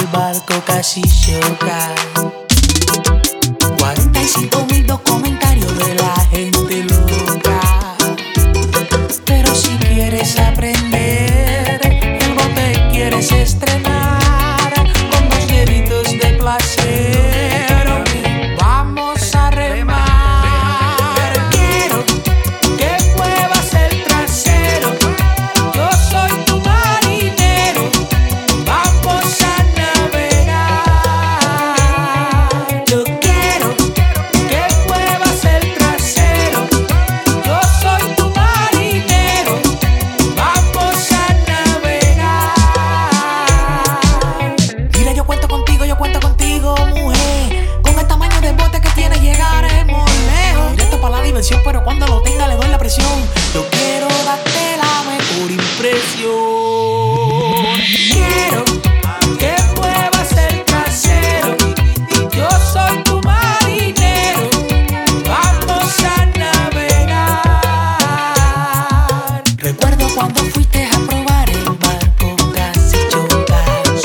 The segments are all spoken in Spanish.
barco casi choca. 45.000 comentarios de la gente loca. Pero si quieres aprender, el bote quieres estrenar con 2 deditos de placer. Vamos a remar. Quiero que muevas el trasero. Yo soy tu marinero. Vamos a navegar. Yo quiero que muevas el trasero. Yo soy tu marinero. Vamos a navegar. Mira, yo cuento contigo, mujer. Con el tamaño del bote que tienes llegaremos lejos. Directo para la diversión, pero cuando lo tenga le doy la presión. Yo quiero darte la mejor impresión. Quiero que muevas el trasero. Yo soy tu marinero. Vamos a navegar. Recuerdo cuando fuiste a probar el barco casi chocas.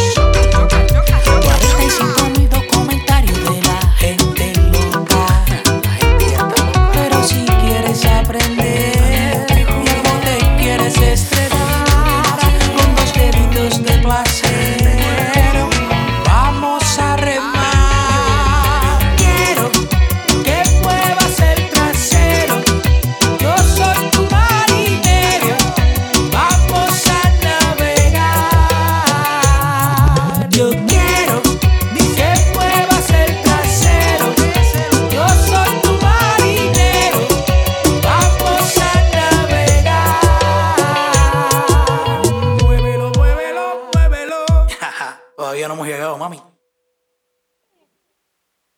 45.000 comentarios de la gente loca. Pero si quieres aprender y algo te quieres estrenar con 2 deditos de placer, vamos a remar. Quiero que muevas el trasero. Yo soy tu marinero. Vamos a navegar. Yo quiero que muevas el trasero. Yo soy tu marinero. Vamos a navegar. Muévelo, muévelo, muévelo. Todavía no hemos llegado, mami.